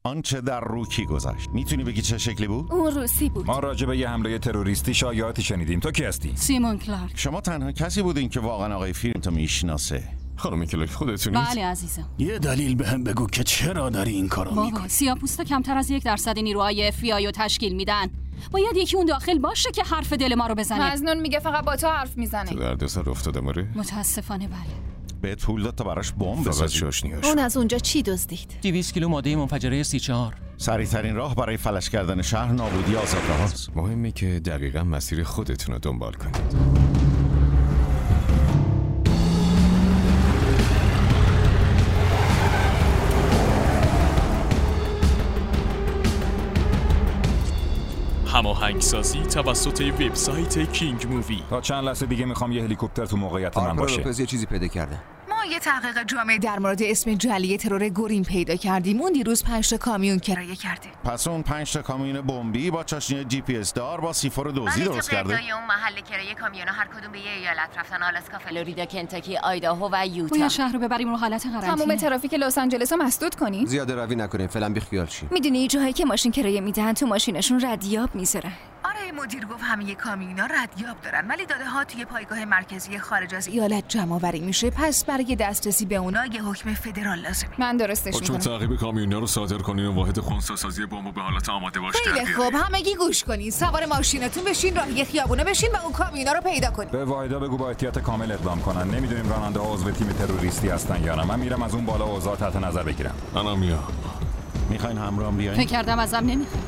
آنچه در روکی گذشت. میتونی بگی چه شکلی بود؟ اون روسی بود. ما راجع به یه حمله تروریستی شایعاتی شنیدیم. تو کی هستی؟ سیمون کلارک. شما تنها کسی بودین که واقعا آقای فیلمتو میشناسه. خانم کلارک خودتونید؟ بله عزیزم. یه دلیل بهم بگو که چرا داری این کارو میکنی. بابا سیاه‌پوستا کمتر از 1% نیروهای FBI رو تشکیل میدن. باید یکی اون داخل باشه که حرف دل ما رو بزنه. مظنون میگه فقط با تو حرف میزنه. تو دردسر افتاده ماره؟ متاسفانه بله. بهت پول داد تا براش بمب فقط بسازی. شاشنیاش. اون از اونجا چی دزدید؟ 200 کیلو ماده منفجره 34. سریع‌ترین راه برای فلش کردن شهر نابودی آزادرهاست. مهمه که دقیقاً مسیر خودتون رو دنبال کنید. هماهنگسازی توسط وبسایت کینگ مووی. تا چند لحظه دیگه میخوام یه هلیکوپتر تو موقعیت من باشه. یه چیزی پیدا کرده. ما یه تحقیق جامع در مورد اسم جعلی ترور گرین پیدا کردیم. اون دیروز 5 تا کامیون کرایه کرده. پس اون 5 تا کامیون بمبی با چاشنی GPS دار با سیفور دزدی درست کرده. اون محل کرایه کامیونا هر کدوم به یه ایالت رفتن: آلاسکا، فلوریدا، کنتاکی، آیداهو و یوتا. باید شهر رو ببریم رو حالت قرنطینه. تمام ترافیک لس آنجلس رو مسدود کنیم. زیاده روی نکنیم، فعلا بیخیال شیم. میدونی جاهایی که ماشین کرایه میدن تو ماشینشون ردیاب میذارن. آره مدیر گفت همه کامیونا ردیاب دارن، ولی داده ها توی پایگاه مرکزی خارج از ایالت جمع آوری میشه. پس برای دسترسی به اونا یه حکم فدرال لازمه. من درستش میکنم. چون تعقیب کامیونا رو صادر کنین و واحد خنثی‌سازی بمب به حالت آماده باشه. خیلی خوب، همگی گوش کنین. سوار ماشینتون بشین، راهی خیابونه بشین و اون کامیونا رو پیدا کنین. به واحدا بگو با احتیاط کامل اقدام کنن. نمیدونیم راننده ها عضو تیم تروریستی هستن یا نه. من میرم از اون بالا اوضاع تحت نظر بگیرم. منم میام. میخواین همراهم بیاین؟ فکر کردم ازم نمیخواد.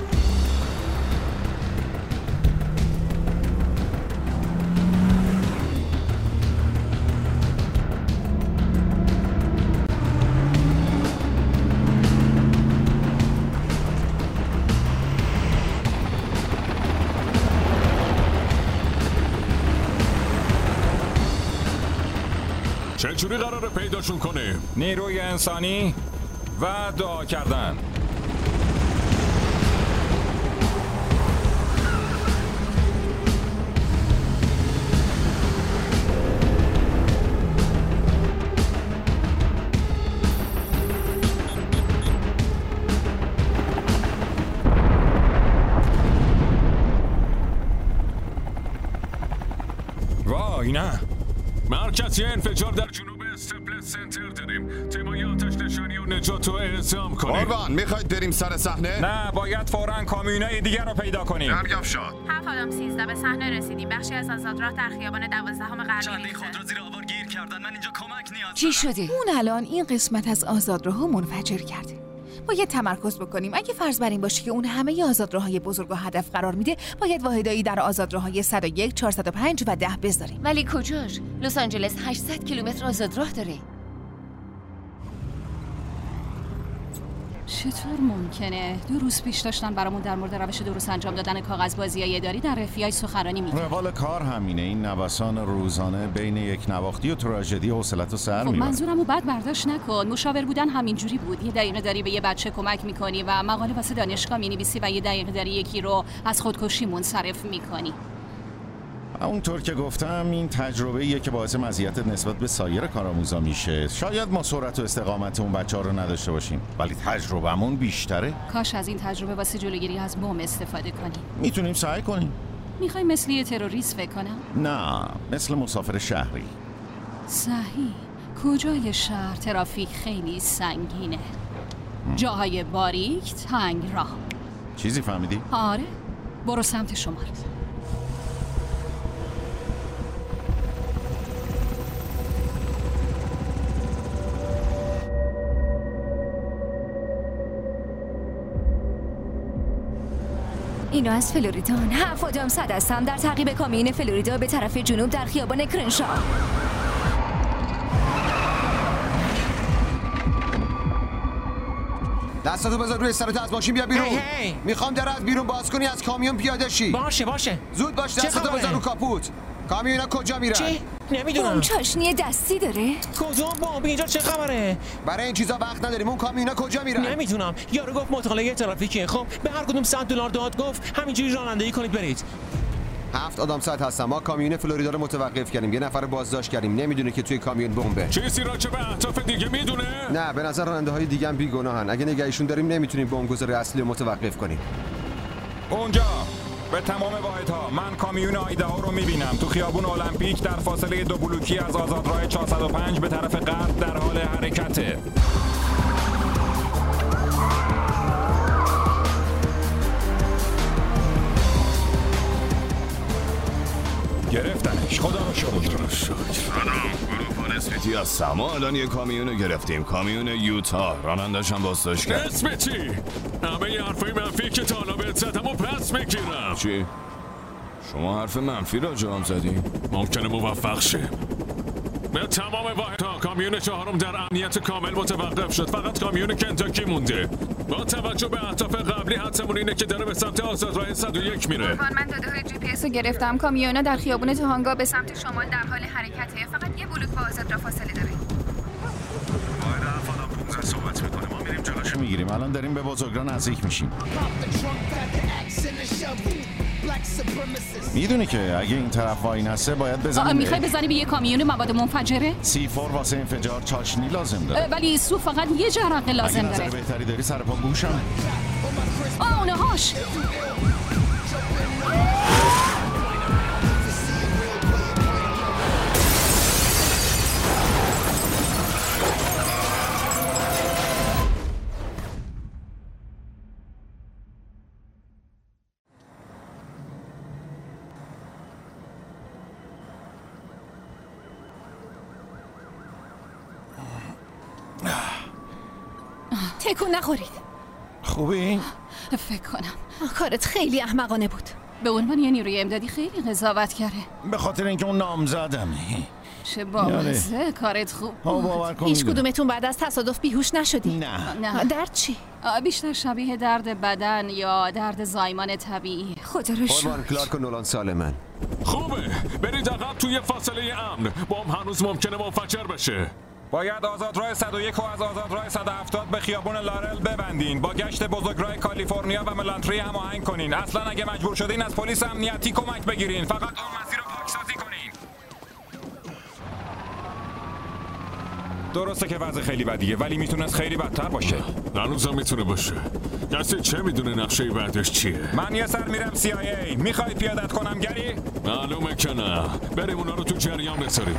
چجوری قراره پیداشون کنه؟ نیروی انسانی و دعا کردن. وای نه، مرکزی انفجار در جنوب استپلس سنتر داریم. تیمای آتش نشانی و نجات رو اعزام کنیم. قربان میخواید بریم سر صحنه؟ نه، باید فوراً کامیونای دیگر رو پیدا کنیم. دریافت شد. 7-13 به صحنه رسیدیم. بخشی از آزادراه در خیابان 12 غربی می‌ریزه. خودرو زیر آوار گیر کردن. من اینجا کمک نیاز دارم. چی شده؟ اون الان این قسمت از آزادراهو منفجر کرده. باید تمرکز بکنیم. اگه فرض بر این باشه که اون همه آزادراهای بزرگ و هدف قرار میده، باید واحدایی در آزادراهای 101، 405 و 10 بذاریم. ولی کجاش؟ لس آنجلس 800 کیلومتر آزادراه داره. چطور ممکنه؟ 2 روز پیش داشتن برامون در مورد روش درست انجام دادن کاغذبازی‌های اداری در FBI سخنرانی می‌کردن. روال کار همینه. این نوسان روزانه بین یک نواختی و تراژدی حوصله‌تو سر میبره. منظورمو بد برداشت نکن. مشاور بودن همینجوری بود. یه دقیقه داری به یه بچه کمک می‌کنی و مقاله واسه دانشگاه می‌نویسی و یه دقیقه داری یکی رو از خودکشی منصرف می‌کنی. اونطور که گفتم این تجربه‌ایه که باعث مزیت نسبت به سایر کارآموزا میشه. شاید ما سرعت و استقامت اون بچه‌ها رو نداشته باشیم، ولی تجربه‌مون بیشتره. کاش از این تجربه واسه جلوگیری از بمب استفاده کنیم. میتونیم سعی کنیم. میخوای مثل یه تروریست فکر کنم؟ نه، مثل مسافر شهری. صحیح. کجای شهر ترافیک خیلی سنگینه. جاهای باریک، تنگ راه. چیزی فهمیدی؟ آره. برو سمت شمال. اینا از فلوریدان. 7 آدم صد هستم در تعقیب کامیون فلوریدا به طرف جنوب در خیابان کرنشا. دستاتو بذار روی سرت، از ماشین بیا بیرون. میخوام در از بیرون باز کنی، از کامیون پیاده شی. باشه. زود باش، دستاتو بذار رو کاپوت. کامیونا کجا میرن؟ چی؟ نمیدونم. اون چاشنی دستی داره؟ کدوم بمب؟ اینجا چه خبره؟ برای این چیزا وقت نداریم. اون کامیونا کجا میرن؟ نمیدونم. یارو گفت مطالعه ترافیکیه. خب به هر کدوم $100 داد، گفت همینجوری رانندگی کنید برید. 7 آدم ساعت هستم. ما کامیون فلوریدا رو متوقف کردیم. یه نفر بازداشت کردیم. نمیدونه که توی کامیون بمبه. چیزی راجع به اهداف دیگه میدونه؟ نه، به نظر راننده‌های دیگه هم بیگناهن. اگه نگهشون داریم نمیتونیم بمبگذار اصلی رو متوقف کنیم. اونجا به تمام واحدها من کامیون آیداهو رو میبینم تو خیابون المپیک در فاصله 2 بلوکی از آزادراه 405 به طرف غرب در حال حرکته. گرفتنش. خدا رو شکر. گروه اسمیتی از سما الان یه کامیون گرفتیم. کامیون یوتا. رانندش هم بازداشت کرد. اسمیتی همه یه حرفای منفی که تا حالا بهت زدم و پس میگیرم. چی؟ شما حرف منفی راجع هم زدی؟ ممکنه موفق شه. به تمام واحدها کامیون 4 در امنیت کامل متوقف شد. فقط کامیون کنتاکی مونده. با توجه به اهداف قبلی حدسمون اینه که داره به سمت آزادراه 101 میره. من داده‌های GPS رو گرفتم. کامیونا در خیابون تهانگا به سمت شمال در حال حرکته. فقط یه بلوک با آزادراه فاصله داره. واحد افادا 15 صحبت میکنه. ما میریم جلوشو میگیریم. الان داریم به بزرگراه نزدیک میشیم. میدونی که اگه این طرف وای نسته باید بزنیم. میخوای بزنی به یه کامیون مواد منفجره؟ C4 واسه انفجار چاشنی لازم داره. ولی سو فقط یه جرقه لازم داره. اگه نظر بهتری داری سر پا گوشم. اونهاش. تکون نخورید. خوبی؟ فکر کنم کارت خیلی احمقانه بود. به عنوان یه نیروی امدادی خیلی قضاوت کرده. به خاطر اینکه اون نامزدمه. چه بامزه. کارت خوب. باور کن. هیچ کدومتون بعد از تصادف بیهوش نشدی؟ نه. درد چی؟ بیشتر شبیه درد بدن یا درد زایمان طبیعی. خدا رو شکر. کلارک و نولان سالمن. خوبه. برید عقب توی فاصله امن. بمب هنوز ممکنه منفجر بشه. باید آزادراه 101 و از آزادراه 170 به خیابون لارل ببندین. با گشت بزرگراه کالیفرنیا و ملانتری هماهنگ کنین. اصلا اگه مجبور شدین از پلیس امنیتی کمک بگیرین. فقط اون مسیر رو پاکسازی کنین. درسته که وضع خیلی بدیه ولی میتونست خیلی بدتر باشه. هنوزم میتونه باشه. کسی چه میدونه نقشه بعدش چیه؟ من یه سر میرم CIA. میخوای پیادت کنم گری؟ معلومه که نه. بریم اونا رو تو جریان بذاریم.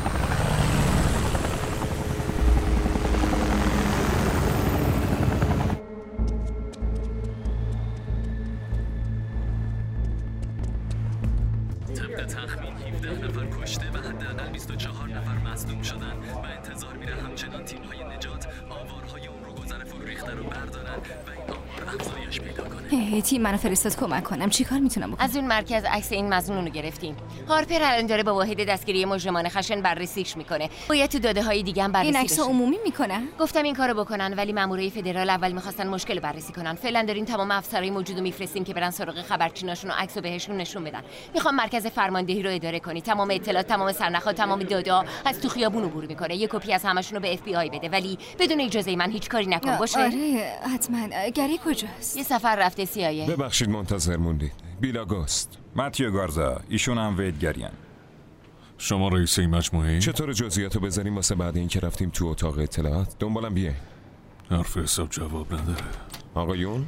تخمین 17 نفر کشته و حداقل 24 نفر مصدوم شدن و انتظار میره همچنان تیم‌های نجات آوارهای اون رو گذر فرو ریخته رو بردارن و این آمار افزایش پیدا کنه. تیم منو فرستاد کمک کنم. چیکار میتونم بکنم؟ از اون مرکز عکس این مظنون رو گرفتیم. هارپر الان داره با واحد دستگیری مجرمان خشن بررسیش میکنه. باید تو داده‌های دیگه هم بررسی این عکس عمومی میکنن؟ گفتم این کارو بکنن ولی مامورای فدرال اول میخواستن مشکل بررسی کنن. فعلا داریم تمام افسرهای موجودو میفرستیم که برن سراغ خبرچیناشون و عکسو بهشون نشون بدن. میخوام مرکز فرماندهی رو اداره کنی. تمام اطلاعات، تمام سرنخ‌ها، تمام دادا از تو خیابون عبور میکنه. یه کپی از همشون رو به FBI بده ولی بدون اجازه من هیچ کاری نکن باشه؟ آره حتما. گری کجاست؟ یه سفر رفته CIA. ببخشید منتظر موندید. بیلاگوست. ماتیو گارزا. ایشون هم ویدگریان. شما رئیس این مجموعه؟ چطور جزئیاتو بذاریم واسه بعد این که رفتیم تو اتاق اطلاعات؟ دنبالم بیاین. حرف حساب جواب نداره. آقایون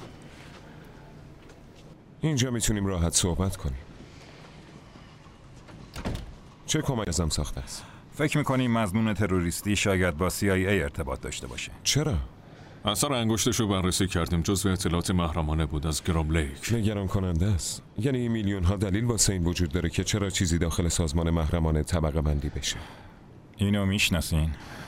اینجا میتونیم راحت صحبت کنیم. چه کمک ازم ساخته است؟ فکر میکنیم مظنون تروریستی شاید با CIA ارتباط داشته باشه. چرا؟ اثر انگشتش رو بررسی کردیم. جزو اطلاعات محرمانه بود از گرام لیک. نگران کننده است. یعنی میلیون ها دلیل واسه این وجود داره که چرا چیزی داخل سازمان محرمانه طبقه بندی بشه. اینو میشناسین؟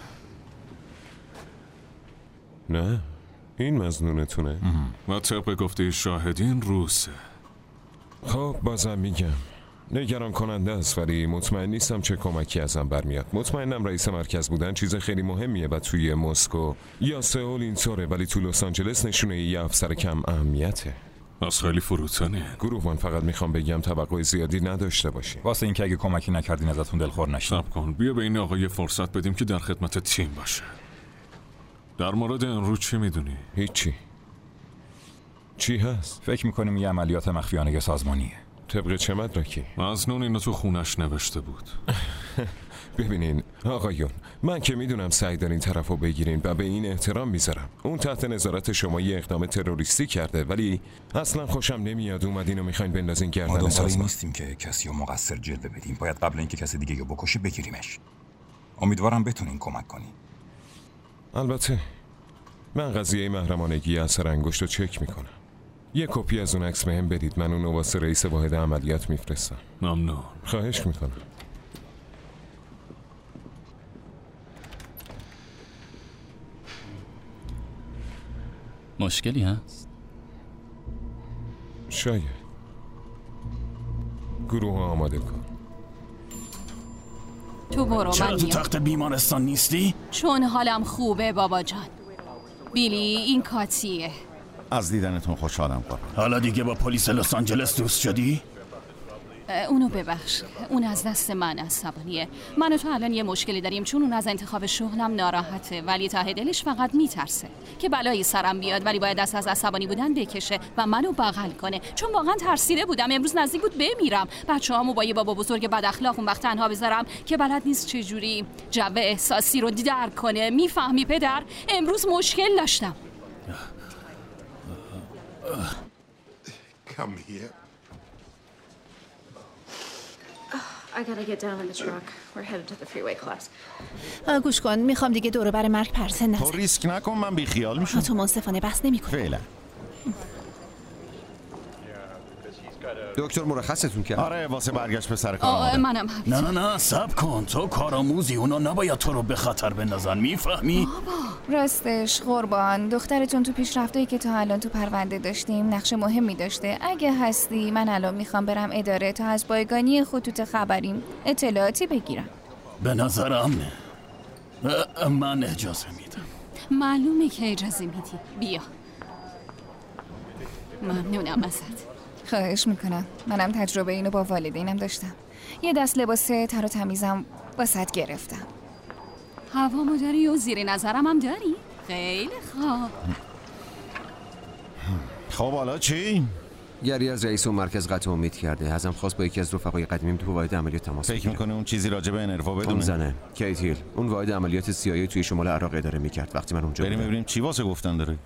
نه این مظنونتونه. و طبق گفته شاهدین روسه. خب بازم میگم نگران کننده است ولی مطمئن نیستم چه کمکی ازم برمیاد. مطمئنم رئیس مرکز بودن چیز خیلی مهمیه و توی مسکو یا سئول اینطوره ولی تو لس آنجلس نشونه یه افسر کم اهمیته. از خیلی فروتنه. گروهبان فقط میخوام بگم توقع زیادی نداشته باشی. واسه اینکه اگه کمکی نکردین ازتون دلخور نشیم. صبر کن بیا به این آقای فرصت بدیم که در خدمت تیم باشه. در مورد امروز چی میدونی؟ هیچی. چی هست؟ فکر میکنیم یه عملیات مخفیانه سازمانیه. طبق چه مدرکی؟ مظنون اینو تو خونش نوشته بود. ببینین آقایون، من که میدونم سعی دارین طرفو بگیرین و به این احترام میذارم. اون تحت نظارت شما یه اقدام تروریستی کرده، ولی اصلا خوشم نمیاد اومدین و میخواین بندازین گردن سازمان. نیستیم که کسی رو مقصر جلوه بدیم. باید قبل اینکه کسی دیگه رو بکشه بگیریمش. امیدوارم بتونین کمک کنین. البته من قضیه محرمانگی اثر انگشت رو چک میکنم. یه کپی از اون عکس بهم بدید، من اون رو واسه رئیس واحد عملیات میفرستم. ممنون. خواهش میکنم. مشکلی هست؟ شاید. گروه آماده کن. تو برو، چرا من تو میام. تخت بیمارستان نیستی؟ چون حالم خوبه بابا جان. بیلی این کاتیه. از دیدنتون خوشحالم قربان. حالا دیگه با پلیس لس آنجلس دوست شدی؟ اونو ببخش، اون از دست من عصبانیه. من و تو الان یه مشکلی داریم، چون اون از انتخاب شغلم ناراحته، ولی ته دلش فقط میترسه که بلایی سرم بیاد، ولی باید دست از عصبانی بودن بکشه و منو بغل کنه، چون واقعا ترسیده بودم. امروز نزدیک بود بمیرم. بچه‌هامو با یه بابا بزرگ بد اخلاق اون وقت تنها بذارم که بلد نیست چجوری جو احساسی رو درک کنه. میفهمی پدر؟ امروز مشکل داشتم. Come here. I gotta get down in the truck. We're headed to the freeway class. گوش کن، میخوام دیگه دور بر مرگ پرسه نزن. تو ریسک نکن، من بیخیال میشم. تو منصفانه بحث نمی‌کنی. فعلا. دکتر مرخصتون کرد؟ آره، واسه برگشت به سر کار. منم نه صبر کن، تو کارآموزی، اونا نباید تو رو به خطر بندازن، میفهمی؟ راستش قربان، دخترتون تو پیشرفتایی که تا الان تو پرونده داشتیم نقش مهمی داشته. اگه هستی من الان میخوام برم اداره تا از بایگانی خطوط خبریم اطلاعاتی بگیرم. به نظرم نه. من اجازه میدم. معلومه که اجازه میدی. بیا. ممنونم ازت. خواهش میکنم. منم تجربه اینو با والدینم داشتم. یه دست لباس تر و تمیزم واسط گرفتم. هوامو داری و زیر نظرم هم داری؟ خیلی خوب. خب حالا چی؟ گری از رئیس اون مرکز قطع امید کرده. ازم خواست با یکی از رفقای قدیمیم تو واحد عملیات تماس بگیره. فکر میکنه اون چیزی راجع به انروا بدونه؟ اون زنه کیت هیل، اون واحد عملیات CIA توی شمال عراق اداره میکرد وقتی من اونجا بریم ببینیم چی واسه گفتن داره.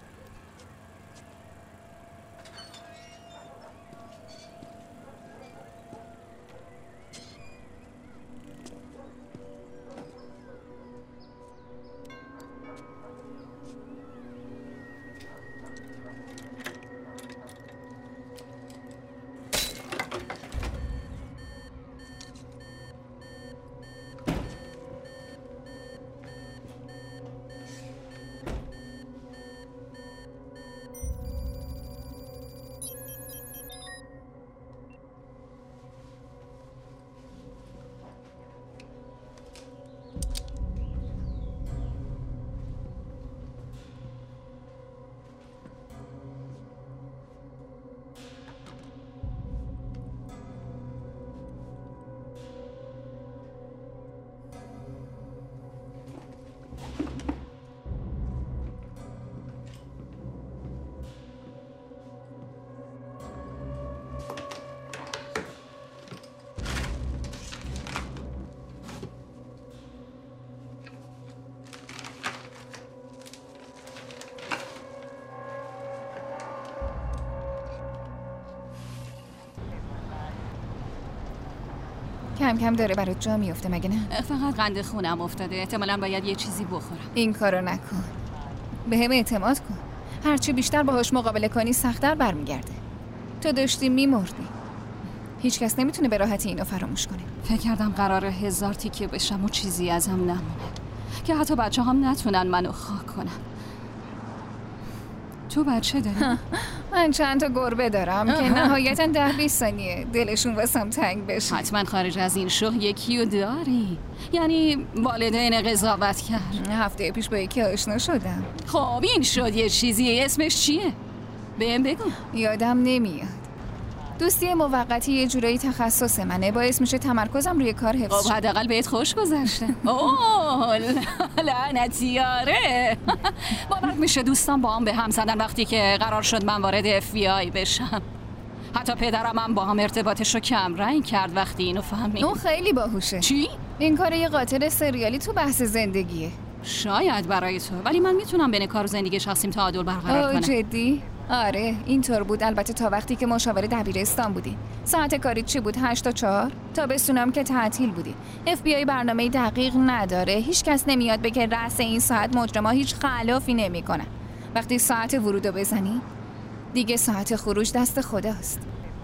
کم کم داره برات جا میفته مگه نه؟ فقط قند خونم افتاده، احتمالاً باید یه چیزی بخورم. این کارو نکن. به هم اعتماد کن. هرچی بیشتر باهاش مقابله کنی سخت‌تر برمیگرده. تو داشتی میمردی. هیچ کس نمیتونه به راحتی اینو فراموش کنه. فکر کردم قراره 1000 تیکه بشم و چیزی ازم نمونه، که حتی بچه هم نتونن منو خاک کنن. تو بچه داری؟ من چند تا گربه دارم که نهایتاً 10-20 ثانیه دلشون واسم تنگ بشه. حتما خارج از این شغل یکیو داری، یعنی والدین قضاوت کرد. هفته پیش با یکی آشنا شدم. خب این شد یه چیزی. اسمش چیه؟ بهم بگو. یادم نمیاد. دوستی موقتی یه جورایی تخصص منه، باعث میشه تمرکزم روی کار حفظ شه. خب حداقل بهت خوش گذشته. اوه لعنتی آره. باور میشه دوستان با هم به هم زدن وقتی که قرار شد من وارد FBI بشم. حتی پدرم هم با هم ارتباطش رو کم رنگ کرد وقتی اینو فهمید. اون خیلی باهوشه. چی؟ این کار یه قاتل سریالی تو بحث زندگیه. شاید برای تو، ولی من میتونم بین کار و زندگی شخصیم تعادل برقرار کنم. جدی؟ آره اینطور بود، البته تا وقتی که مشاور دبیرستان بودی. ساعت کاری چی بود؟ 8 تا 4؟ تابستونم که تعطیل بودی. FBI برنامه دقیق نداره. هیچ کس نمیاد بگه رأس این ساعت مجرما هیچ خلافی نمیکنن. وقتی ساعت ورودو بزنی دیگه ساعت خروج دست خداست.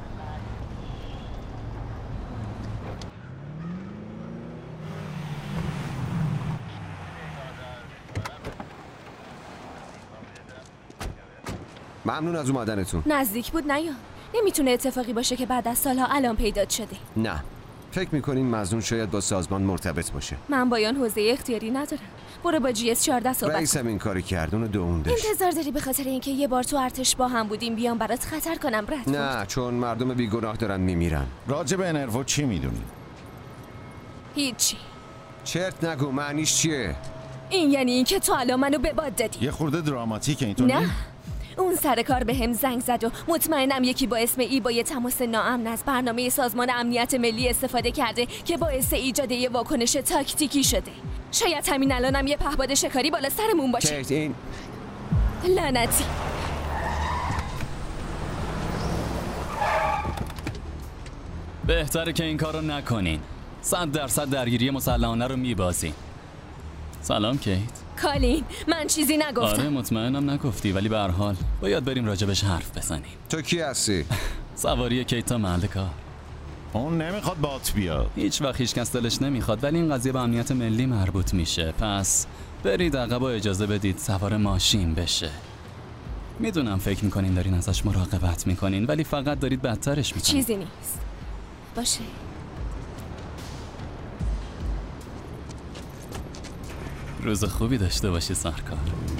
ممنون از اومدنتون. نزدیک بود نیا. نمیتونه اتفاقی باشه که بعد از سالها الان پیدا شده. نه. فکر میکنین مظنون شاید با سازمان مرتبط باشه؟ من با آن حوزه اختیاری ندارم. برو با GS 14 صحبت. رئیسم این کاری کرد، اونو دووندش. انتظار داری به خاطر اینکه یه بار تو ارتش با هم بودیم بیام برات خطر کنم رد؟ نه، چون مردم بیگناه دارن میمیرن. راجع به انرو چی میدونی؟ هیچی. چرت نگو، معنیش چیه؟ این یعنی اینکه تو الان منو به باد دادی. یه خورده دراماتیکه اینطور. نه. اون سر کار به هم زنگ زد و مطمئنم یکی با اسم ای با یه تماس ناامن از برنامه سازمان امنیت ملی استفاده کرده که باعث ایجاد یه واکنش تاکتیکی شده. شاید همین الانم یه پهپاد شکاری بالا سرمون باشه. کیت این لعنتی. بهتره که این کارو نکنین. 100% درگیری مسلحانه رو میبازین. سلام کیت. کالین، من چیزی نگفتم. آره مطمئنم نگفتی، ولی به هر حال باید بریم راجبش حرف بزنیم. تو کی هستی؟ سواری کیت تا محل کار. اون نمیخواد بات بیاد. هیچ وقت هیچ کس دلش نمیخواد، ولی این قضیه به امنیت ملی مربوط میشه. پس برید عقب و اجازه بدید سوار ماشین بشه. میدونم فکر میکنین دارین ازش مراقبت میکنین، ولی فقط دارید بدترش میکنین. چیزی نیست. باشه. روز خوبی داشته باشی سرکار.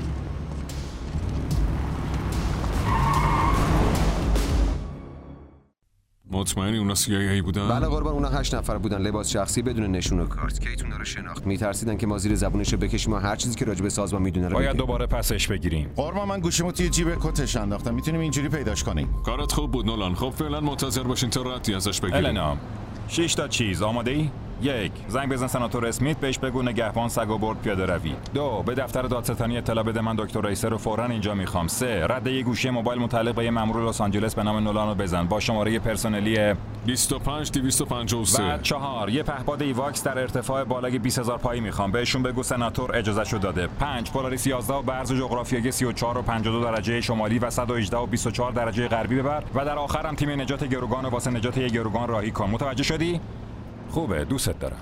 مطمئنی اونا CIA بودن؟ بله قربان، اونا 8 نفر بودن، لباس شخصی بدون نشون و کارت. کیت اونا رو شناخت. میترسیدن که ما زیر زبونشو بکشیم و هر چیزی که راجع به سازمان میدونه رو باید دوباره پسش بگیریم. قربان من گوشیمو توی جیب کتش انداختم، میتونیم اینجوری پیداش کنیم. کارت خوب بود نولان. خب فعلا منتظر باشین تا ردی ازش بگیریم. النا 6 تا چیز آماده ای؟ 1. زنگ بزن سناتور اسمیت، بهش بگو نگهبان سگو برد پیاده روی. 2. به دفتر دادستانی اطلاع بده من دکتر رئیسه رو فوراً اینجا میخوام. 3. رد یه گوشی موبایل متعلق به یه مأمور لس آنجلس به نام نولان رو بزن با شماره پرسنلی 25253. بعد 4. یه پهپاد ایواکس در ارتفاع بالای 20000 پایی میخوام، بهشون بگو سناتور اجازهشو داده. 5. پولاریس 11 و برز جغرافیایی 34 و 52 درجه شمالی و 118 و 24 درجه غربی ببر و در آخرم تیم نجات گروگان واسه نجات یه گروگان راهی کن. متوجه شدی؟ خوبه، دوست دارم.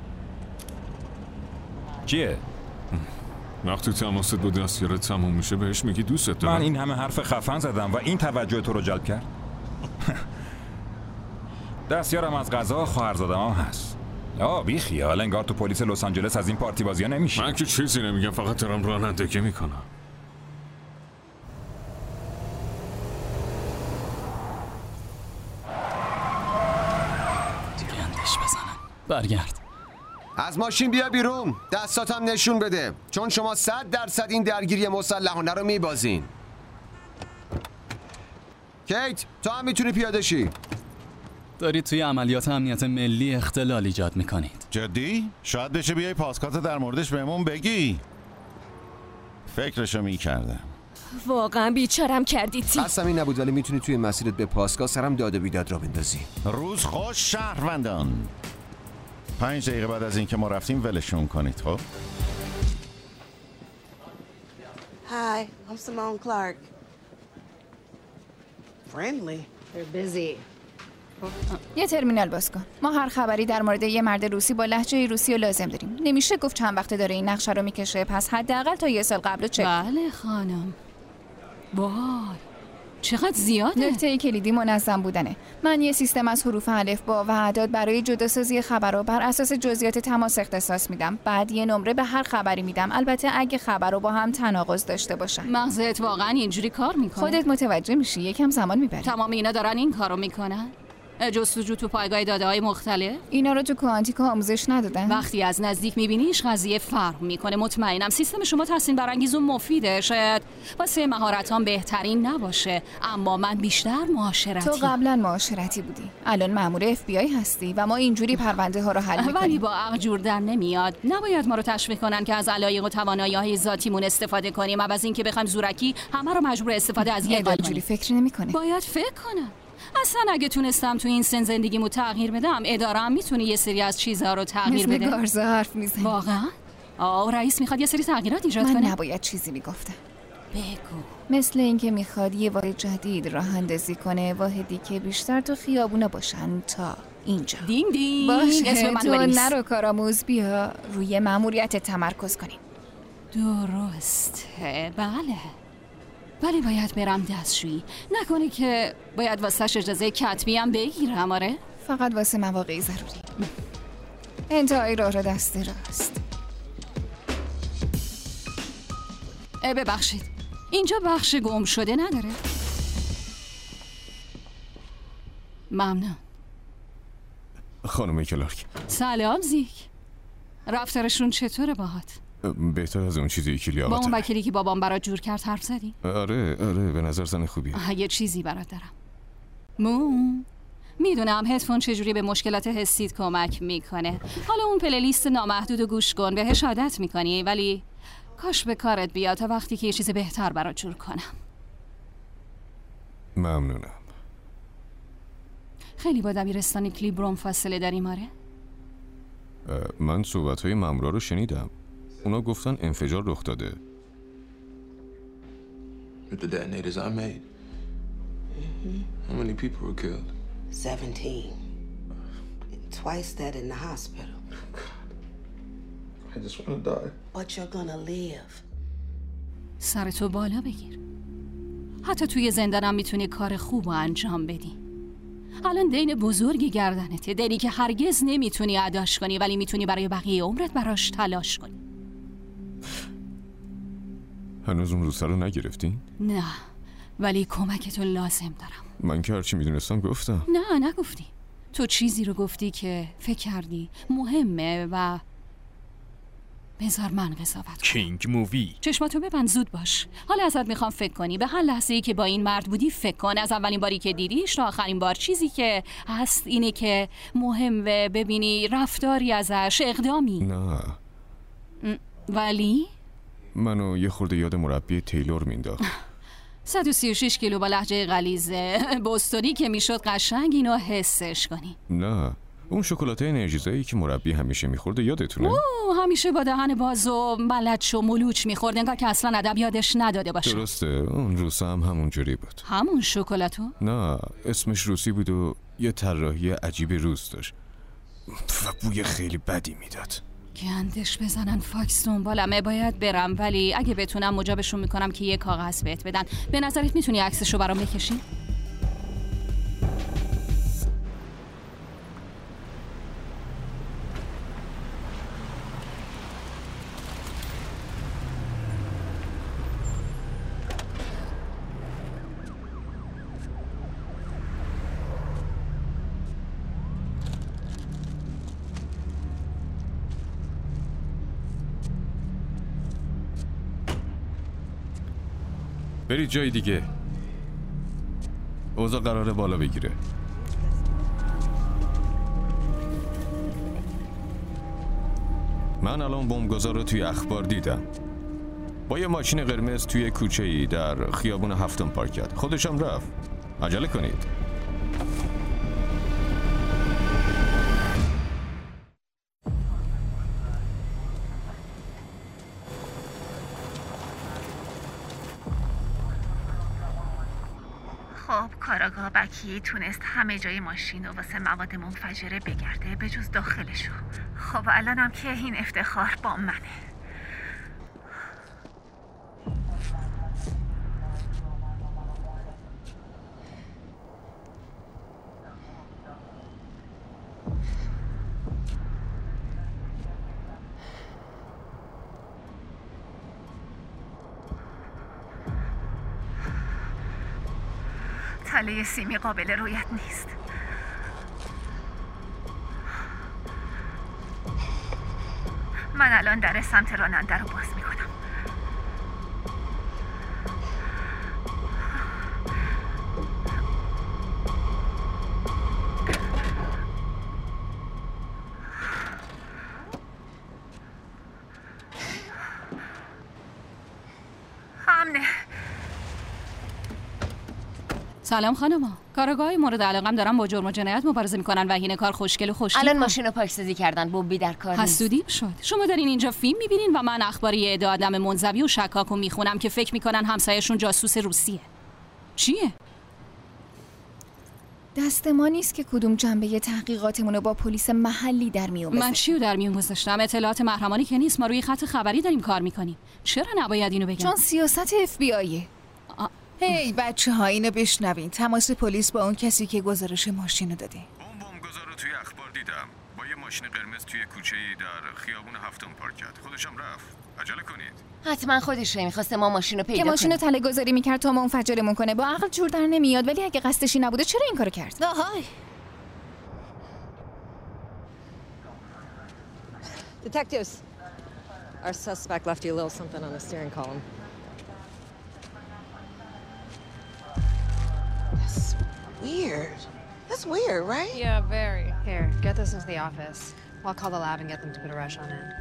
چیه؟ وقتی تماست با دستیارت تموم میشه بهش میگی دوست دارم. من این همه حرف خفن زدم و این توجه تو رو جلب کرد. دستیارم از غذا خواهرزادم هم هست. بی خیال، انگار تو پلیس لس آنجلس از این پارتی بازی‌ها نمیشه. من که چیزی نمیگم، فقط دارم رانندگی میکنم. گندش بزنم. برگرد. از ماشین بیا بیرون. دستاتم نشون بده، چون شما 100% این درگیری مسلحانه رو میبازین. کیت تو هم میتونی پیاده شی. دارید توی عملیات امنیت ملی اختلال ایجاد میکنید. جدی؟ شاید بشه بیای پاسکات در موردش بهمون بگی. فکرشو میکردم. واقعا بیچارم کردی تی. قصدم این نبود، ولی میتونی توی مسیرت به پاسگاه سرم داد و بیداد را بندازی. روز خوش شهروندان. 5 دقیقه بعد از اینکه ما رفتیم ولشون کنید. خب Hi, I'm Simone Clark. Friendly. They're busy. یه ترمینال باز کن. ما هر خبری در مورد یه مرد روسی با لهجه روسی رو لازم داریم. نمیشه گفت چند وقته داره این نقشه رو میکشه، پس حداقل تا 1 سال قبل چک. بله خانم. وای چقدر زیاده. نکته کلیدی منظم بودنه. من یه سیستم از حروف الفبا و اعداد برای جداسازی خبرها بر اساس جزئیات تماس اختصاص میدم. بعد یه نمره به هر خبری میدم، البته اگه خبر رو با هم تناقض داشته باشن. مغزت واقعا اینجوری کار میکنه؟ خودت متوجه میشی، یکم زمان میبره. تمام اینا دارن این کارو میکنن؟ جستجو تو پایگاه داده‌های مختلف؟ اینا رو تو کوانتیکو آموزش ندادن؟ وقتی از نزدیک می‌بینیش قضیه فرق می‌کنه. مطمئنم سیستم شما تحسین برانگیز و مفیده. شاید واسه مهارتام بهترین نباشه، اما من بیشتر معاشرتی. تو قبلا معاشرتی بودی، الان مأمور FBI هستی و ما اینجوری پرونده ها رو حل می‌کنیم. ولی با عقل جور در نمیاد. نباید ما رو تشویق کنن که از علایق و توانایی‌های ذاتیمون استفاده کنیم، عوض اینکه بخوایم زورکی همه رو مجبور استفاده از یه قانون. جوری فکر نمی‌کنه. باید فکر کنم. اصلا اگه تونستم تو این سن زندگیمو تغییر بدم، اداره‌ام میتونه یه سری از چیزها رو تغییر بده. مثل گارزا حرف میزنی. واقعا؟ رئیس میخواد یه سری تغییرات ایجاد کنه. من نباید چیزی میگفتم. بگو. مثل اینکه میخواد یه واحد جدید راه اندازی کنه، واحدی که بیشتر تو خیابونا باشن تا اینجا. دینگ دینگ. باشه تو نرو کارآموز، بیا روی مأموریت تمرکز کنیم. درسته، بله. ولی باید برم دستشویی. نکنه که باید واسهش اجازه کتبی هم بگیرم. آره؟ فقط واسه مواقعی ضروری. انتهای راه رو دست راست. ببخشید، اینجا بخش گم شده نداره؟ ممنون. خانم کلارک. سلام زیک. رفتارشون چطوره باهات؟ بهتر از اون چیزی که لیاقت. با اون وکیلی که بابام برات جور کرد حرف زدی؟ آره به نظر زن خوبیه. یه چیزی برات دارم. میدونم هدفون چجوری به مشکلات حسیت کمک میکنه. حالا اون پلیلیست نامحدود رو گوش کن، بهش عادت میکنی، ولی کاش به کارت بیاد تا وقتی که یه چیز بهتر برات جور کنم. ممنونم. خیلی با دبیرستان کلیبروم فاصله داریم. آره؟ من صحبت‌های مامورا رو شنیدم. اونا گفتن انفجار رخ داده. With the detonators I made. How many people were killed? 17. Twice that in the hospital. I just want to die. But you're gonna live. سرتو بالا بگیر. حتی توی زندانم میتونی کار خوب رو انجام بدی. الان دین بزرگی گردنته، دینی که هرگز نمیتونی اداش کنی، ولی میتونی برای بقیه عمرت براش تلاش کنی. هنوز اون روسا رو نگرفتین؟ نه، ولی کمکتو لازم دارم. من که هرچی میدونستم گفتم. نه نگفتی. تو چیزی رو گفتی که فکر کردی مهمه و بذار من قضاوت کنم. کینگ مووی. چشماتو ببند، زود باش. حالا ازت میخوام فکر کنی. به هر لحظه‌ای که با این مرد بودی فکر کن. از اولین باری که دیدیش تا آخرین بار. چیزی که هست اینه که مهمه ببینی رفتاری ازش، اقدامی. نه. ولی منو یه خورده یاد مربی تیلور مینداخت. 136 کیلو با لهجه غلیظ بوستونی که میشد قشنگ اینو حسش کنی. نه، اون شکلات انرژیزایی که مربی همیشه میخورده یادتونه؟ همیشه با دهن باز و ملچ و ملوچ میخورد، انگار که اصلا ادب یادش نداده باشه. درسته، اون روسا هم همون جوری بود. همون شکلاتو؟ نه، اسمش روسی بود و یه طراحی عجیب روس داشت و بوی خیلی بدی میداد. گندش بزنن فاکس دنبالمه. باید برم، ولی اگه بتونم مجابشون میکنم که یه کاغذ بهت بدن. به نظرت میتونی عکسشو برام بکشی؟ برید جای دیگه. اوضاع قراره بالا بگیره. من الان بمبگذار رو توی اخبار دیدم. با یه ماشین قرمز توی کوچه‌ای در خیابون 7 پارک کرد. خودشم رفت. عجله کنید. خب کاراگاه بکی تونست همه جای ماشین و واسه مواد منفجره بگرده به جز داخلشو. خب الانم که این افتخار با منه. تله سیمی قابل رویت نیست. من الان در سمت راننده رو باز میکنم. سلام خانما. کارآگاهی مورد علاقم دارن با جرم و جنایت مبارزه میکنن و این کار خوشگل و خوشتیپ. الان ماشین رو پاکسازی کردن، بوبی در کار نیست. حسودیم شد. شما دارین اینجا فیلم میبینین و من اخباری یه عده آدم منزوی و شکاکو میخونم که فکر میکنن همسایه‌شون جاسوس روسیه. چیه؟ دست ما نیست که کدوم جنبه تحقیقاتمون رو با پلیس محلی در میون بذاریم. من چیو در میون گذاشتم؟ اطلاعات محرمانه که نیست. ما روی خط خبری داریم کار میکنیم. چرا نباید اینو بگم؟ چون سیاست FBI. هی بچه‌ها اینو بشنوین. تماس پلیس با اون کسی که گزارش ماشینو داده. بمبگذار رو توی اخبار دیدم. با یه ماشین قرمز توی کوچه‌ای در خیابون هفتم پارک کرد. خودشم رفت. عجله کنید. حتما خودشه. می‌خواسته ما ماشین رو پیدا کنیم. که ماشین رو تله‌گذاری می‌کرد تا ما منفجرمون کنه. با عقل جور در نمیاد، ولی اگه قصدشی نبوده چرا این کارو کرد؟ آهای. Detectives, our suspect left you a little something on the steering column. That's weird, right? Yeah, very. Here, get this into the office. I'll call the lab and get them to put a rush on it.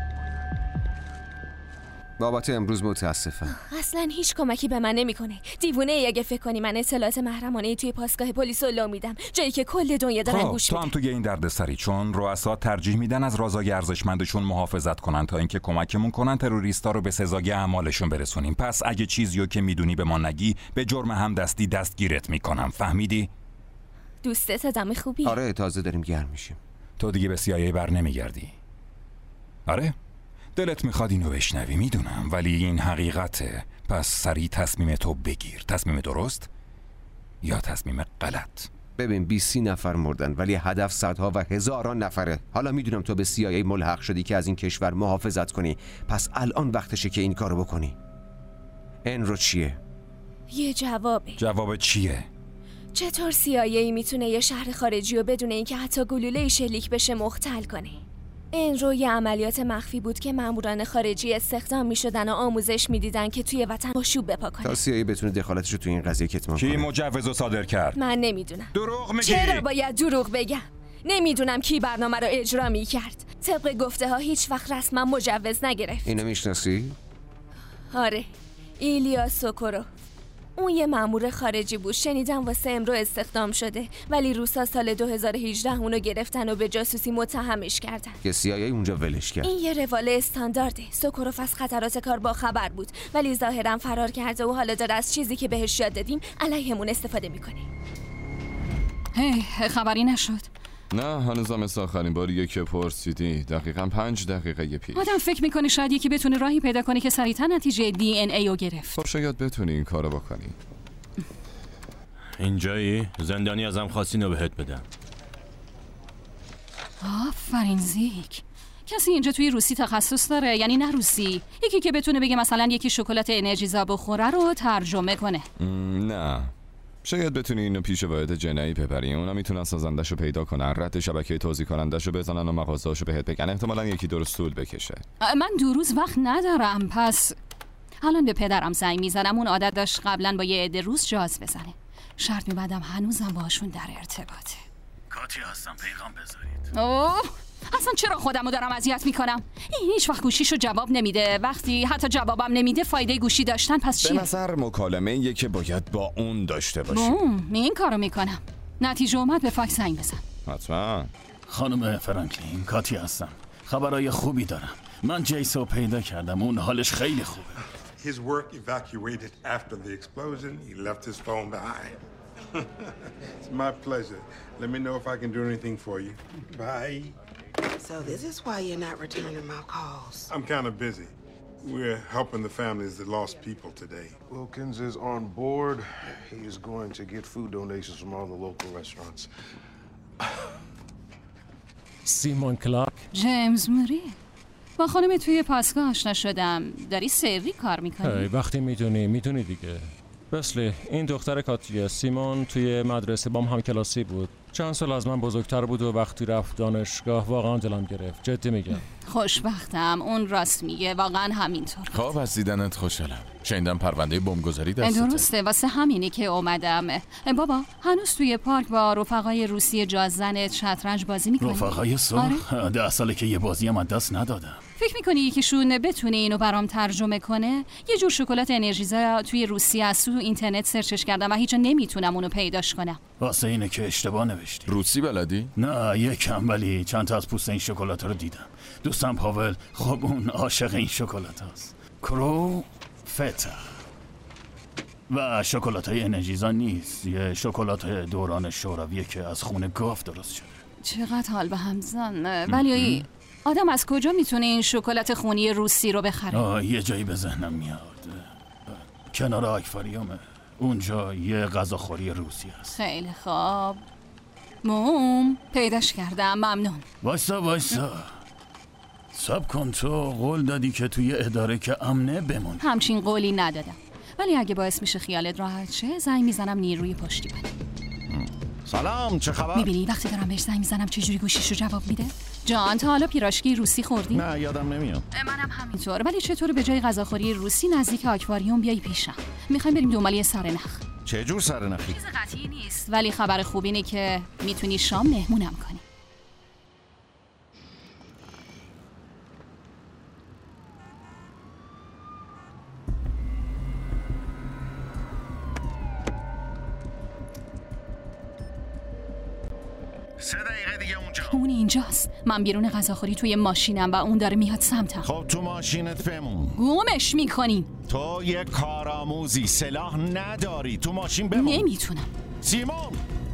بابت امروز متاسفم. اصلا هیچ کمکی به من نمیکنه. دیوونه ای اگه فکر کنی من اطلاعات محرمانه توی پاسگاه پلیس رو لو میدم، جایی که کل دنیا دارن گوش میدن. تو هم توی این دردسری، چون رؤسا ترجیح میدن از رازای ارزشمندشون محافظت کنن تا اینکه کمکمون کنن تروریستا رو به سزای اعمالشون برسونیم. پس اگه چیزیو که میدونی به ما نگی، به جرم همدستی دستگیرت میکنم. فهمیدی؟ دوستت آدم خوبی. آره، تازه داریم گرم میشیم. تو دیگه به CIA بر نمیگردی. آره؟ دلت میخواد اینو بشنوی، میدونم، ولی این حقیقته. پس سریع تصمیم تو بگیر. تصمیم درست یا تصمیم غلط؟ ببین 20 نفر مردن، ولی هدف صدها و هزاران نفره. حالا میدونم تو به CIA ملحق شدی که از این کشور محافظت کنی، پس الان وقتشه که این کارو بکنی. این رو چیه؟ یه جوابه. جواب چیه؟ چطور CIA میتونه یه شهر خارجی رو بدون اینکه حتی گلوله شلیک بشه مختل کنه؟ این رو یه عملیات مخفی بود که ماموران خارجی استخدام میشدن و آموزش میدیدن که توی وطن آشوب بپا کنه. تا CIA بتونه دخالتش رو توی این قضیه کتمان کنه. کی مجوز رو صادر کرد؟ من نمیدونم. دروغ میگی؟ چرا باید دروغ بگم؟ نمیدونم کی برنامه رو اجرا میکرد. طبق گفته ها هیچ وقت رسما مجوز نگرفت. اینو میشناسی؟ آره، ایلیا سوکورو. اون یه مأمور خارجی بود. شنیدم واسه امرو استخدام شده، ولی روسا سال 2018 اونو گرفتن و به جاسوسی متهمش کردن. که CIA اونجا ولش کرد. این یه روال استاندارده. سوکوروف از خطرات کار با خبر بود، ولی ظاهرا فرار کرده و حالا داره از چیزی که بهش یاد دادیم علیهمون استفاده میکنه. هی خبری نشد؟ نه، هنوزم مثل آخرین باریه که پرسیدی. دقیقاً 5 دقیقه پیش. آدم فکر میکنه شاید یکی بتونه راهی پیدا کنه که سریعتر نتیجه DNA رو گرفت. خب شاید بتونی این کارو بکنی. اینجایی؟ زندانی ازم خواستین رو بهت بدم. آفرین زیک. کسی اینجا توی روسی تخصص داره؟ یعنی نه روسی، یکی که بتونه بگه مثلا یکی شکلات انرژیزا بخوره رو ترجمه کنه. نه، شاید بتونی اینو پیش واحد جنایی ببری. اونا میتونن سازندش رو پیدا کنن، رد شبکه توزیع کنندش رو بزنن و مغازه‌اشو بهت بگن. احتمالاً یکی درست طول بکشه. من 2 روز وقت ندارم، پس الان به پدرم زنگ میزنم. اون عادت داشت قبلا با یه عده روز جاز بزنه. شرط میبندم هنوزم باشون در ارتباطه. کاتی هستم، پیغام بذارید. اوه، اصلا چرا خودمو دارم اذیت میکنم؟ این هیچ وقت گوشیشو جواب نمیده. وقتی حتی جوابم نمیده فایده گوشی داشتن پس چیه؟ به نظر مکالمه یه که باید با اون داشته باشی. این کارو میکنم. نتیجه اومد به فاکس زنگ بزن. حتما. خانم فرانکلین، کاتی هستم. خبرای خوبی دارم. من جیسو پیدا کردم. اون حالش خیلی خوبه. His work evacuated after the explosion. He left his phone behind. It's my pleasure. Let me know if I can do anything for you. Bye. So this is why you're not returning my calls. I'm kind of busy. We're helping the families that lost people today. Wilkins is on board. He is going to get food donations from all the local restaurants. سیمون کلارک. جیمز موری. با خانم توی پاسگاه آشنا شدم. داری سری کار میکنی؟ وقتی میدونی دیگه. بسلی، این دختر کاتیا سیمون توی مدرسه بام هم کلاسی بود. چند سال از من بزرگتر بود و وقتی رفت دانشگاه واقعا دلم گرفت. جدی میگم. خوشبختم، اون راست میگه، واقعا همینطور. خواب از دیدنت خوشحالم. شنیدم پرونده بمبگذاری دستته. درسته، واسه همینه که اومدم. بابا هنوز توی پارک با رفقای روسی جازن شطرنج بازی میکنی؟ رفقای سرخ؟ 10 ساله که یه بازی هم از دست ندادم. فکر میکنی یکیشون بتونه اینو برام ترجمه کنه؟ یه جور شکلات انرژیزا توی روسی از تو اینترنت سرچش کردم و هیچ جا نمیتونم اونو پیداش کنم. واسه اینه که اشتباه نوشتی. روسی بلدی؟ نه یکم، ولی چند تا از پوست این شکلات رو دیدم. دوستم پاول، خب اون عاشق این شکلات هست. کرو فتا و شکلات‌های انرژیزا نیست، یه شکلات دوران شورویه که از خون گاو درست شده. چقدر حال به هم زن. ولی آدم از کجا میتونه این شکلات خونی روسی رو بخره؟ یه جایی به ذهنم میاد، کنار آکواریومه. اونجا یه غذاخوری روسی هست. خیلی خوب، موم پیداش کردم، ممنون. وایسا سب کن، تو قول دادی که توی اداره که امنه بمون. همچین قولی ندادم، ولی اگه باعث میشه خیالت راحت شه زنگ میزنم نیروی پشتیبانی. سلام، چه خبر؟ میبینی وقتی دارم بهش زنگ میزنم چجوری گوشیشو جواب میده؟ جان، تا حالا پیراشکی روسی خوردی؟ نه یادم نمیاد. منم همینطور، ولی چطور به جای غذاخوری روسی نزدیک آکواریوم بیای پیشم؟ میخوایم بریم دنبال یه سرنخ. چه جور سرنخی؟ چیز قطعی نیست، ولی خبر خوب اینه که میتونی شام مهمونم کنی. اون اینجاست. من بیرون غذاخوری توی ماشینم و اون داره میاد سمتم. خب تو ماشینت بمون. گمش میکنی. تو یه کارآموزی، سلاح نداری، تو ماشین بمون. نمیتونم. سیمون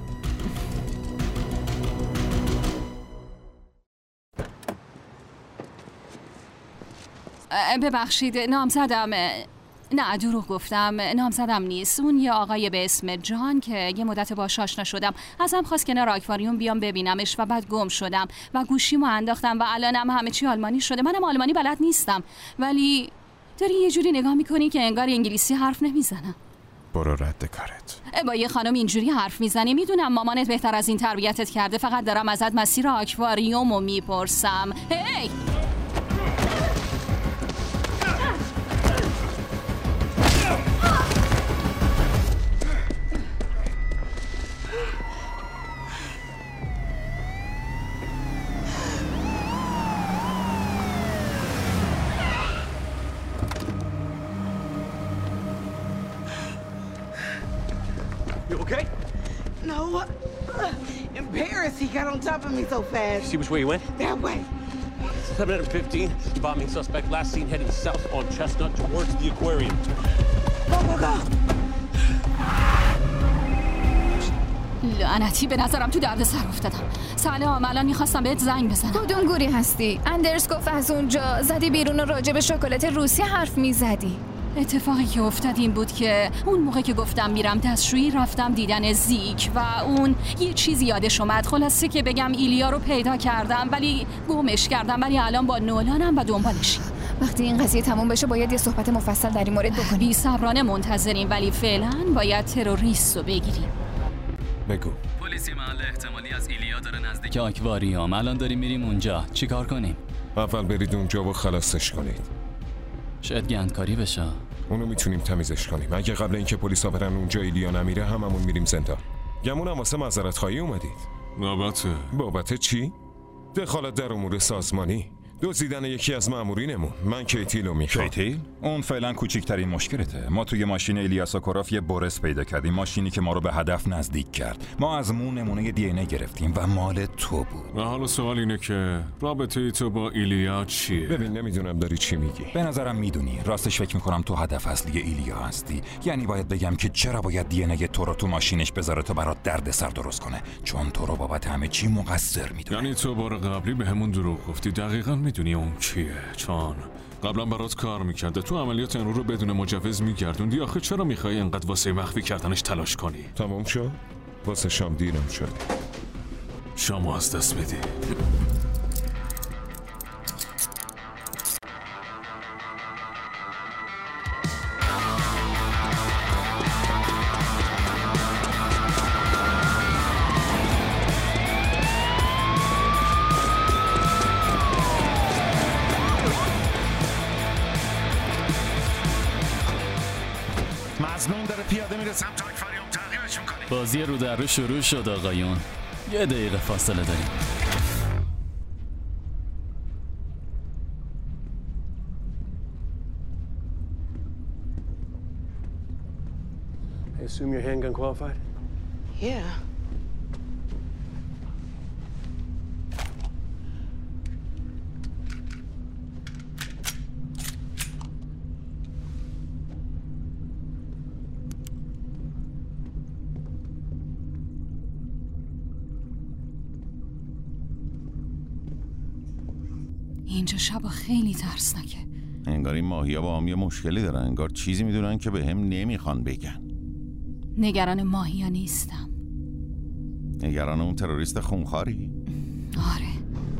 ببخشید، نامزدم. نه دروغ گفتم، نامزدم نیست. اون یه آقای به اسم جان که یه مدت باهاش آشنا شدم، ازم خواست کنار آکواریوم بیام ببینمش و بعد گم شدم و گوشیمو انداختم و الانم همه چی آلمانی شده. منم آلمانی بلد نیستم، ولی داری یه جوری نگاه میکنی که انگار انگلیسی حرف نمیزنم. برو رد کارت. با یه خانم اینجوری حرف میزنی؟ میدونم مامانت بهتر از این تربیتت کرده، فقط دارم ازت مسیر آکواریومو میپرسم. هی You okay? No. In Paris, he got on top of me so fast. See which way he went? That way. 715, bombing suspect last seen heading south on Chestnut towards the aquarium. Go. لعنتی، به نظرم تو درد سر افتادم. سلام، الان میخواستم بهت زنگ بزنم. کدوم گوری هستی؟ اندرس گفت از اونجا زدی بیرون و راجع به شکلات روسی حرف میزدی. اتفاقی که افتاد این بود که اون موقع که گفتم میرم دستشویی رفتم دیدن زیک و اون یه چیزی یادش اومد. خلاصه که بگم ایلیا رو پیدا کردم ولی گمش کردم، ولی الان با نولانم و دنبالشیم. وقتی این قضیه تموم بشه باید یه صحبت مفصل در این مورد بکنیم. بی‌صبرانه منتظریم، ولی فعلا باید تروریست رو بگیریم. بگو. پلیسی محل احتمالی از ایلیا داره نزدیک آکواریوم. الان داریم میریم اونجا. چیکار کنیم؟ اول برید اونجا و خلاصش کنید. شاید گندکاری بشه. اونو میتونیم تمیزش کنیم. اگه قبل اینکه پلیسا برن اونجا ایلیا نمیره هممون میریم زندان. گمونم واسه معذرت خواهی اومدید. بابت چی؟ دخالت در امور سازمانی. دزدیدن یکی از مامورینمون. من کیتیلو میخوام. کیتیل؟ اون فعلا کوچیکترین مشکلته. ما توی ماشین ایلیا ساکوراف یه برس پیدا کردیم، ماشینی که ما رو به هدف نزدیک کرد. ما از مون نمونه دی ان ای گرفتیم و مال تو بود. و حالا سوال اینه که رابطه تو با ایلیا چیه؟ ببین نمیدونم داری چی میگی. به نظرم میدونی. راستش فکر میکنم تو هدف اصلی ایلیا هستی. یعنی باید بگم که چرا باید دی ان ای تو رو تو ماشینش بذاره تا برات دردسر درست کنه، چون تو رو بابت همه چی مقصر میدونه. یعنی تو بار قبلی بهمون دروغ گفتی. دقیقاً میدونی اون کیه؟ چون قبلا برات کار میکرده، تو عملیات انرو رو بدون مجوز میگردوندی. آخه چرا میخوای اینقدر واسه مخفی کردنش تلاش کنی؟ تمام شد؟ واسه شام دیرم شد. شامو از دست بدی. مظنون داره پیاده میره سمت آکواریوم، تغییرش میکنی. بازی رو در رو شروع شد آقایون. 1 دقیقه فاصله داریم. I assume you're handgun qualified? Yeah. اینجا شبا خیلی ترسناکه. انگار این ماهیا با هم یه مشکلی دارن. انگار چیزی میدونن که به هم نمیخوان بگن. نگران ماهیا نیستم. نگران اون تروریست خونخواری؟ آره.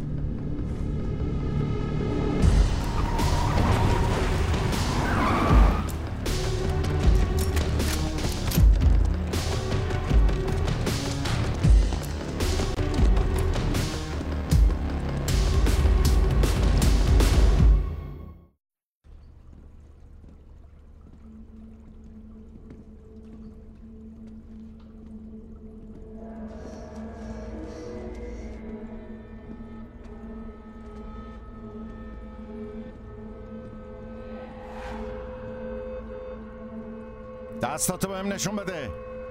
دستاتو بهم نشون بده.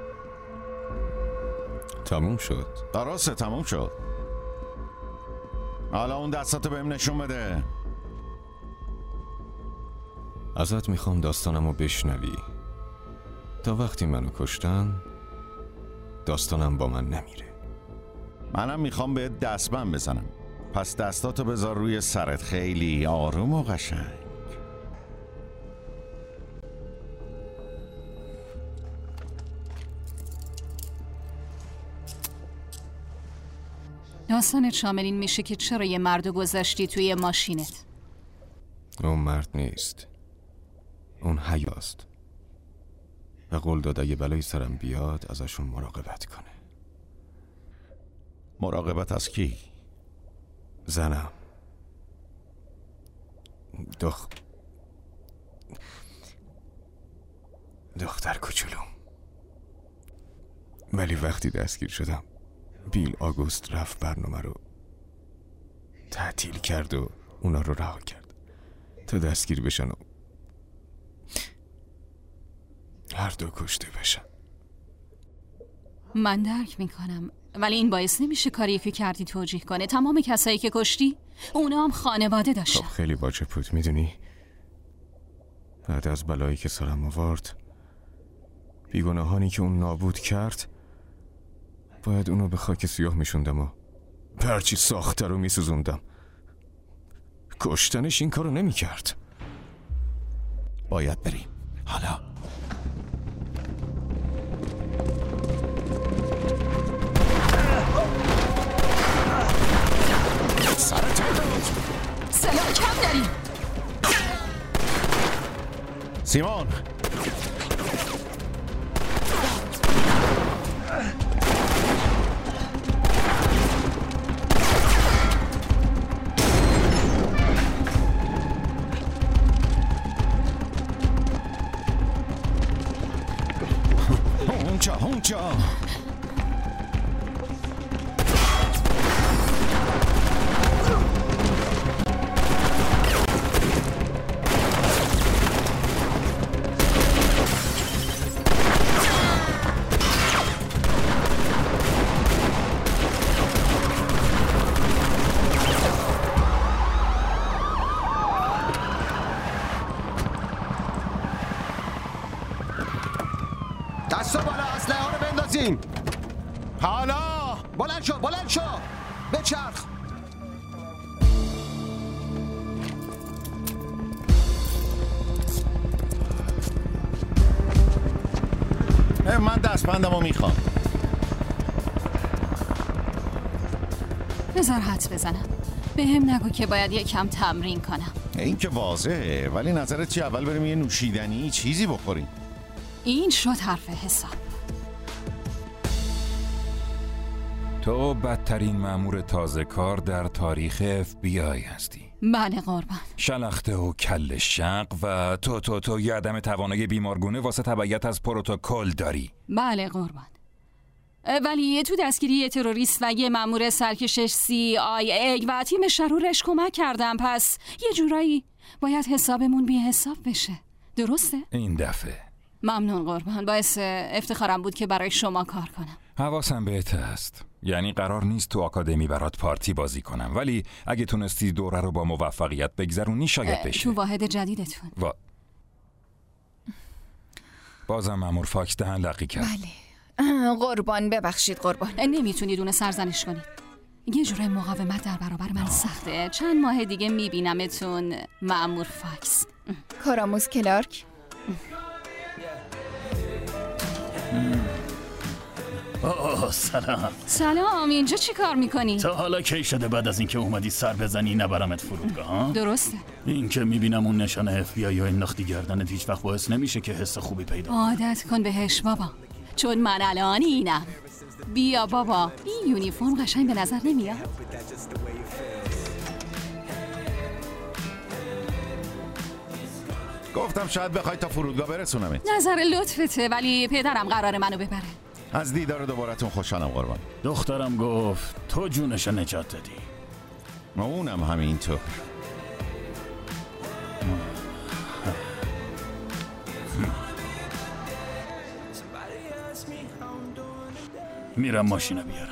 تموم شد. درسته تموم شد. حالا اون دستاتو بهم نشون بده. ازت میخوام داستانمو بشنوی. تا وقتی منو کشتن داستانم با من نمیره. منم میخوام بهت دستبند بزنم. پس دستاتو بذار روی سرت، خیلی آروم و قشنگ. داستانت شامل این میشه که چرا یه مردو گذاشتی توی ماشینت. اون مرد نیست، اون حیاست و قول داد اگه بلای سرم بیاد ازشون مراقبت کنه. مراقبت از کی؟ زنم. دختر کوچولوم. ولی وقتی دستگیر شدم بیل آگوست رفت برنامه رو تعطیل کرد و اونا رو رها کرد تا دستگیر بشن و هر دو کشته بشن. من درک میکنم، ولی این باعث نمیشه کاری که کردی توجیه کنه. تمام کسایی که کشتی اونا هم خانواده داشتن. خب خیلی باجه بود، میدونی بعد از بلایی که سرم آورد، بیگناهانی که اون نابود کرد، باید اونو به خاک سیاه میشوندم و به هرچی ساخته رو میسوزوندم. کشتنش این کارو نمیکرد. باید بریم حالا. سرت سلاح کم داریم. سیمون اونجا دستا بالا، اسلحه ها رو بندازین. حالا بلند شو بچرخ. من دستبندمو میخوام. بذار حدس بزنم. به هم نگو که باید یکم تمرین کنم. این که واضحه، ولی نظرت چی؟ اول بریم یه نوشیدنی چیزی بخوریم. این شد حرف حساب. تو بدترین مأمور تازه کار در تاریخ FBI هستی. بله قربان. شلخته و کل شق و تو یه عدم توانایی بیمارگونه واسه تبعیت از پروتکل داری. بله قربان. ولی تو دستگیری یه تروریست و یه مأمور سرکشش CIA و تیم شرورش کمک کردم، پس یه جورایی باید حسابمون بی حساب بشه. درسته؟ این دفعه. ممنون قربان، باعث افتخارم بود که برای شما کار کنم. حواسم بهت هست. یعنی قرار نیست تو آکادمی برات پارتی بازی کنم، ولی اگه تونستی دوره رو با موفقیت بگذرونی شاید بشه. تو واحد جدیدتون. بازم مأمور فاکس دهن لقی کرد. بله. قربان ببخشید قربان. نمیتونید اونو سرزنش کنید. یه جوره مقاومت در برابر من سخته. چند ماه دیگه میبینمتون مأمور فاکس. کارآموز کلارک. سلام. اینجا چی کار میکنی؟ تا حالا کی شده بعد از اینکه اومدی سر بزنی نبرمت فرودگاه ها؟ درسته. این که میبینم اون نشانه FBI یا انداختی گردنت هیچ وقت باعث نمیشه که حس خوبی پیدا. عادت کن بهش بابا، چون من الان اینم. بیا بابا، این یونیفرم قشنگ به نظر نمیاد؟ گفتم شاید بخوای تا فرودگاه برسونمت. نظر لطفته، ولی پدرم قراره منو ببره. از دیدار دوبارتون خوشحالم قربان. دخترم گفت تو جونش نجات دادی. اونم همینطور. میرم ماشینو بیارم.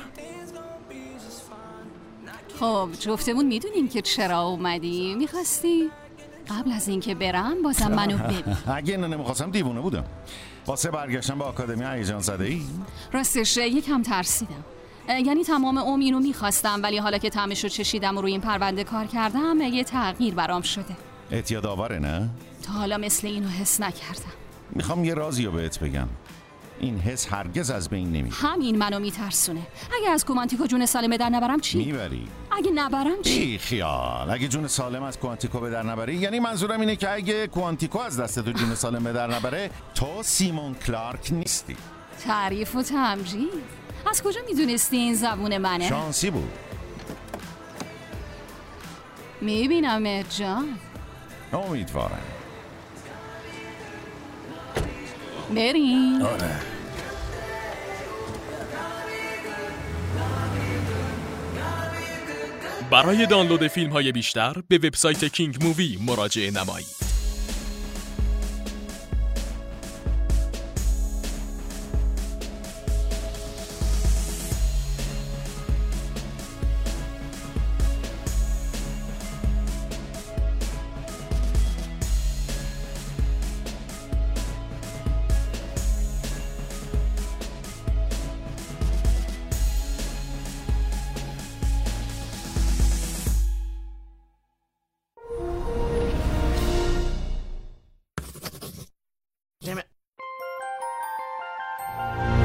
خب جفتمون میدونیم که چرا اومدی. میخواستی قبل از اینکه برم بازم منو ببین. اگه اینو نمیخواستم دیوونه بودم. واسه برگشتن به آکادمی هیجان زده ای؟ راستش یکم ترسیدم. یعنی تمام عمر اینو میخواستم، ولی حالا که طعمشو چشیدم و روی این پرونده کار کردم یه تغییر برام شده. اعتیاد آوره نه؟ تا حالا مثل اینو حس نکردم. میخوام یه رازی رو بهت بگم. این حس هرگز از بین نمیره. همین منو میترسونه. اگه از کوانتیکو جون سالم در نبرم چی؟ میبری. اگه نبرم چی؟ بی خیال. اگه جون سالم از کوانتیکو به در نبری، یعنی منظورم اینه که اگه کوانتیکو از دست تو جون سالم به در نبره، تو سیمون کلارک نیستی. تعریف و تمجید. از کجا میدونستی این زبون منه؟ شانسی بود. میبینم جان. امیدوارم. بریم. آره. برای دانلود فیلم‌های بیشتر به وبسایت کینگ مووی مراجعه نمایید. Damn it.